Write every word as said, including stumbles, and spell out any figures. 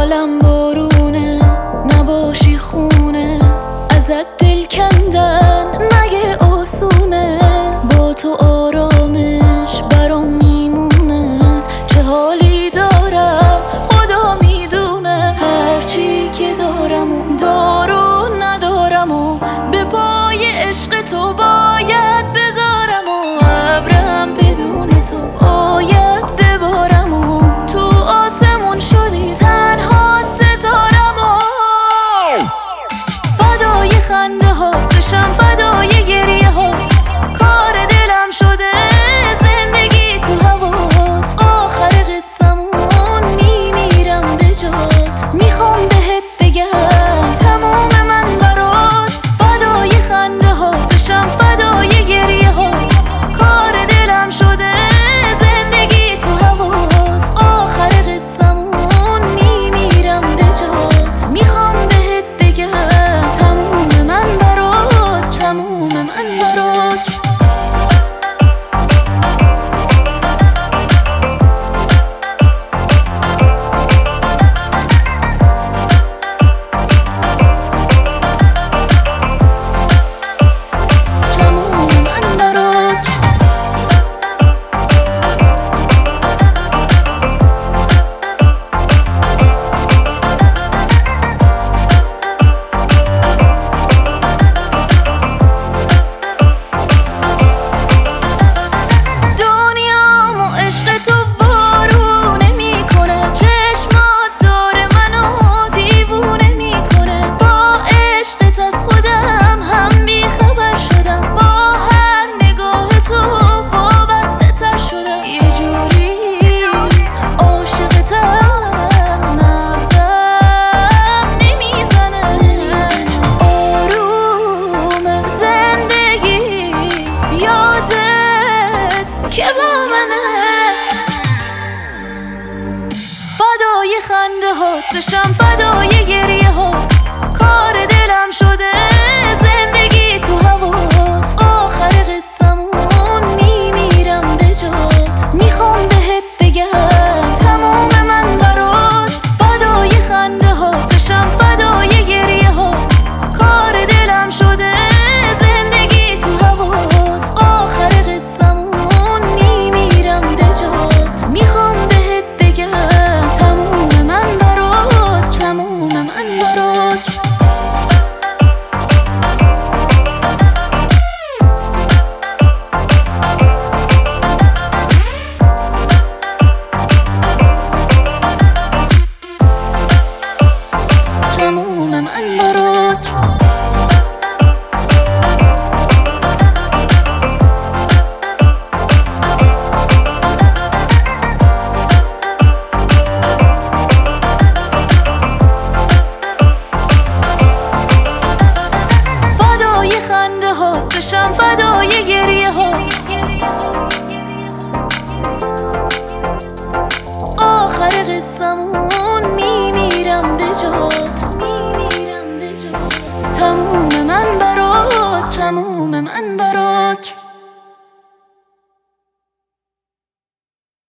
حالم بارونه نباشی خونه، ازت دل کندن مگه آسونه؟ با تو آرامش برام میمونه، چه حالی دارم خدا میدونه. هرچی که دارم و دارو ندارم و به پای عشق تو باید بذارم و ابرم بدون تو باید ببارم و تو آسمون شدی تنها ستارم و فدای خنده ها بشم، فدای گریه ها، کار دلم شده زندگی تو هوات. آخر قصمون میمیرم به جات، میخوام بهت بگم تموم من برات. فدای خنده ها بشم، فدای گریه ها، کار دلم شده زندگی تو هوات. آخر قصمون میمیرم به جات، میخوام بهت بگم تموم من برات، تموم من برات. فدای خنده ها بشم، فدای گریه ها، کار دلم شده زندگی تو هوات. آخر قصمون میمیرم به جات، میخوام بهت بگم تموم من برات. فدای خنده ها بشم، فدای گریه ها، کار دلم شده زندگی تو هوات. آخر قصمون میمیرم به جات، میخوام بهت بگم تموم من برات، تموم من برات. تموم من برات. فدای خنده ها بشم، فدای گریه ها، آخر قصمون میمیرم به جات، میمیرم به جات. تموم من برات، تموم من برات.